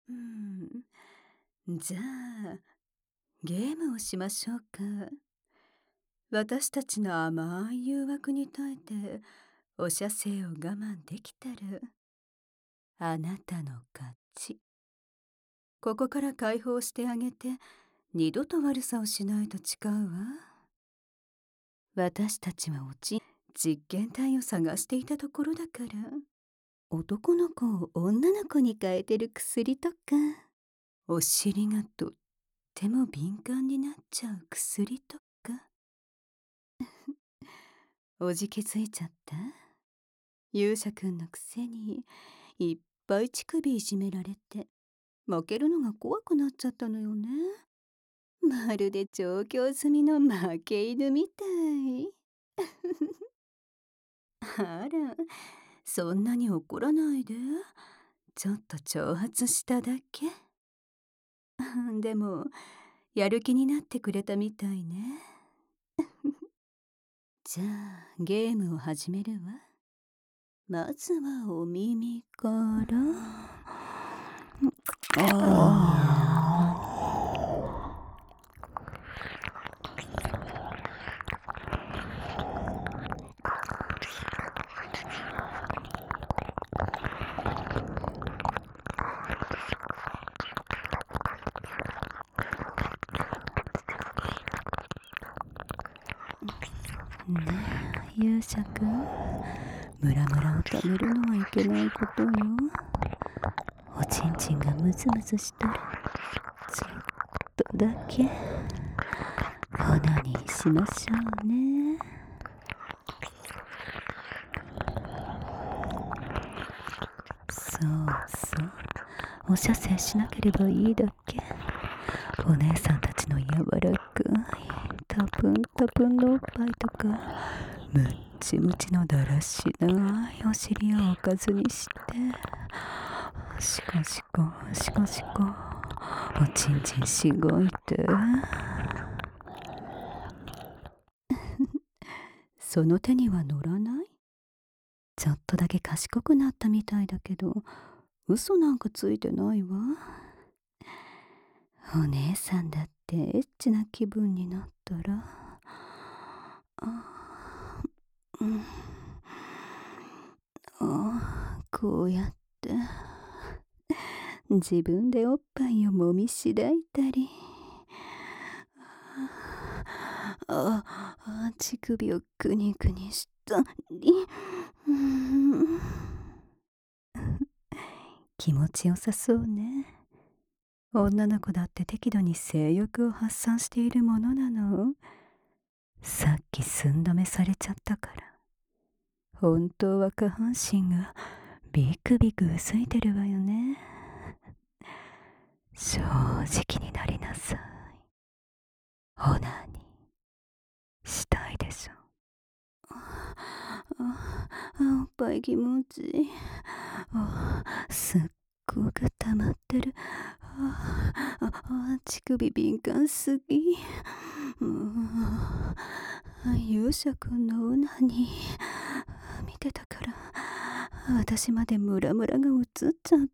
うん。じゃあ、ゲームをしましょうか。私たちの甘い誘惑に耐えて、お射精を我慢できたら、あなたの勝ち。ここから解放してあげて、二度と悪さをしないと誓うわ。私たちは実験体を探していたところだから。男の子を女の子に変えてる薬とか、お尻がとっても敏感になっちゃう薬とか。おじけづいちゃった？勇者くんのくせにいっぱい乳首いじめられて負けるのが怖くなっちゃったのよね。まるで調教済みの負け犬みたい。あら、そんなに怒らないで。ちょっと挑発しただけ。でもやる気になってくれたみたいね。じゃあゲームを始めるわ。まずはお耳から。ねえ勇者くん、ムラムラをためるのはいけないことよ。おちんちんがムズムズしたらちょっとだけオナニーしましょうね。そうそう、お射精しなければいいだけ。お姉さんたちの柔らかいタプンタプンのおっぱいとか、ムッチムチのだらしないお尻をおかずにして、シコシコシコシコおちんちんしごいて。その手には乗らない？ちょっとだけ賢くなったみたいだけど、嘘なんかついてないわ。お姉さんだってエッチな気分になったら、うん、こうやって自分でおっぱいをもみしだいたり、乳首をくにくにしたり、気持ちよさそうね。女の子だって適度に性欲を発散しているものなの。さっき寸止めされちゃったから。本当は下半身がビクビクうずいてるわよね。正直になりなさい。オナニーしたいでしょ。おっぱい気持ちいい。すっごく溜まってる。乳首敏感すぎ。勇者くんのオナニー見てたから私までムラムラが映っちゃった。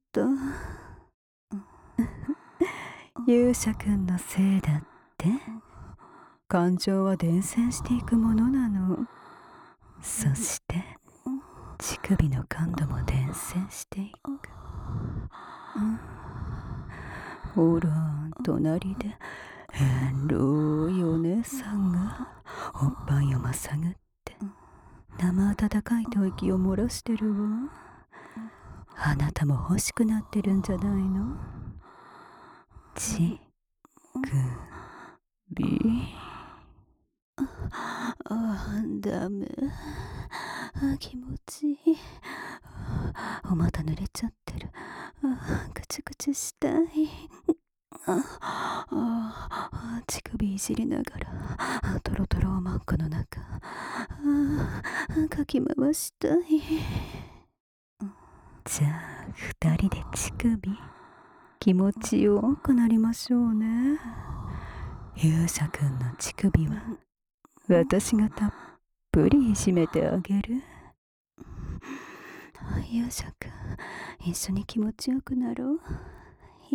勇者くんのせいだって。感情は伝染していくものなの。そして乳首の感度も伝染していく。ほら隣でエロいお姉さんがおっぱいをまさぐって生温かい吐息を漏らしてるわ。あなたも欲しくなってるんじゃないの？乳首。ダメ。気持ちいい。お股濡れちゃってる。ぐちぐちしたい。乳首いじりながらトロトロおまんこの中かき回したい。じゃあ二人で乳首気持ちよくなりましょうね。勇者くんの乳首は私がたっぷりいじめてあげる。勇者くん、一緒に気持ちよくなろう。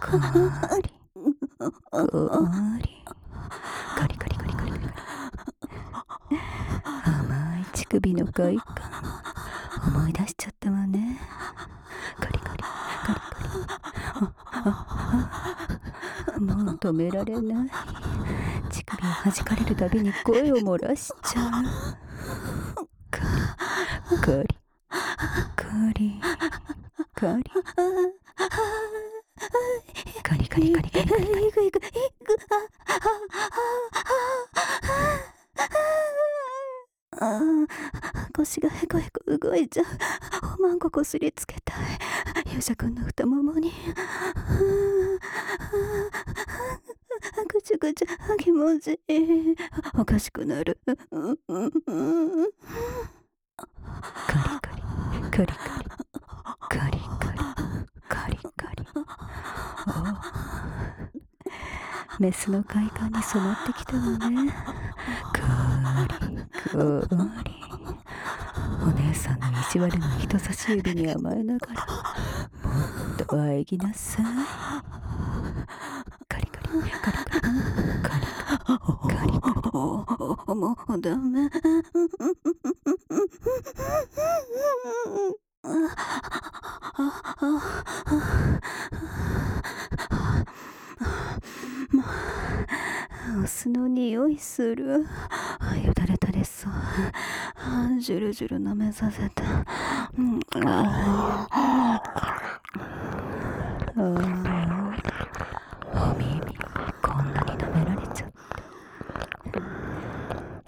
こりこりカリカリカリカリカリ、甘い乳首の快感思い出しちゃったわね。カリカリカリカリ、もう止められない。乳首を弾かれるたびに声を漏らしちゃう。カリカリカリカリカリカリカリカリカリカリカリ、腰がへこへこ動いちゃう。おまんここすりつけたい。勇者くんの太ももに。ぐちゅぐちゅ気持ちいい。おかしくなる。カリカリカリカリカリカリカリカリ。メスの快感に染まってきたわね。カリカリ、お姉さんの意地悪な人差し指に甘えながらもっと喘ぎなさい。カリカリカリカリカリカリカリ、もうダメ。お酢の匂いする。よだれ垂れそう。ジュルジュル舐めさせて。お耳こんなに舐められちゃった。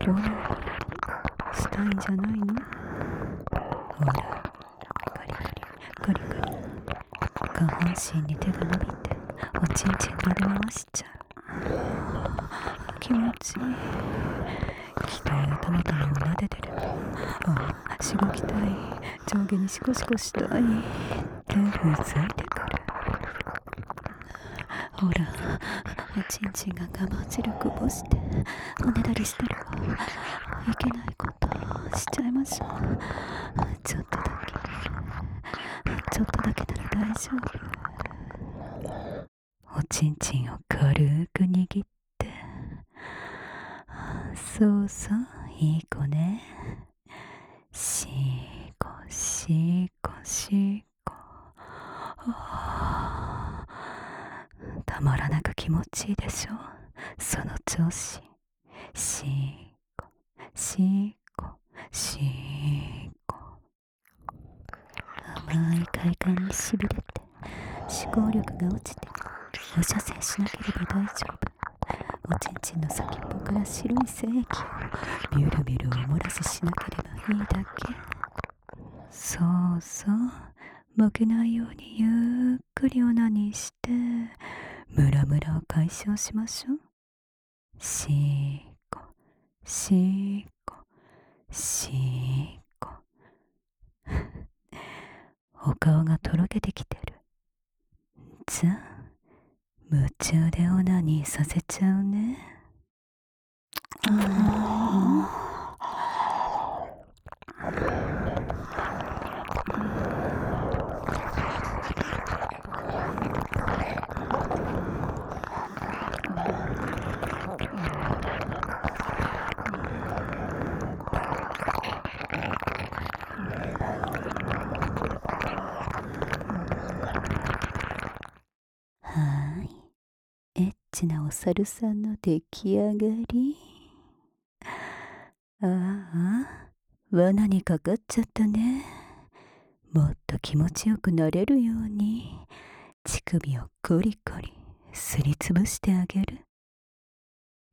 したいんじゃないの？ほら、カリカリカリカリ、下半身に手が伸びておちんちんなで回しちゃう。気持ちいい。期待頭とも撫でてる。しごきたい。上下にシコシコしたい。手うずいてくる。ほら、おちんちんが我慢汁こぼしておねだりしてるわ。いけないことしちゃいましょう。ちょっとだけなら大丈夫。おちんちんを軽く握って、そうそう、いい子ね。しこしこしこ。たまらなく気持ちいいでしょ。その調子。しこしこしこ。甘い快感にしびれて思考力が落ちて放射線しなければ大丈夫。おちんちんの先っぽから白い精液をビュルビュルお漏らししなければいいだけ。そうそう、負けないようにゆっくりオナニーしてムラムラを解消しましょう。しこしこしこ。お顔がとろけてきてる。じゃあ夢中でオナニーさせちゃうね。エッチなお猿さんの出来上がり。罠にかかっちゃったね。もっと気持ちよくなれるように乳首をコリコリすりつぶしてあげる。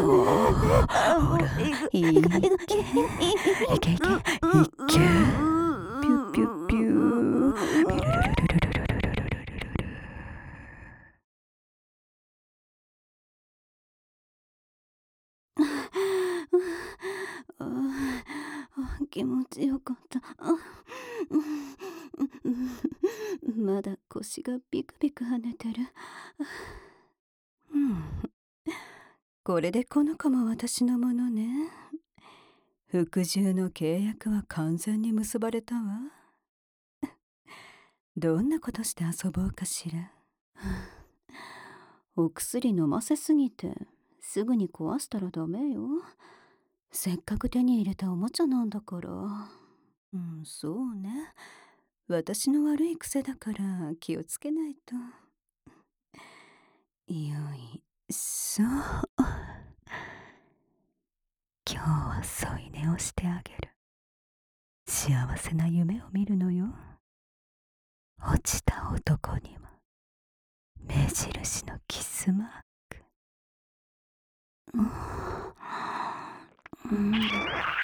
ほら、いけ、いけ、いけ、ピュッピュッピュー、ピュルルルルルルルルルルルル。気持ちよかった。まだ腰がビクビク跳ねてる。これでこの子も私のものね。服従の契約は完全に結ばれたわ。どんなことして遊ぼうかしら。お薬飲ませすぎてすぐに壊したらダメよ。せっかく手に入れたおもちゃなんだから。そうね。私の悪い癖だから気をつけないと。よいしょ。今日は添い寝をしてあげる。幸せな夢を見るのよ。落ちた男には目印のキスマーク。 うん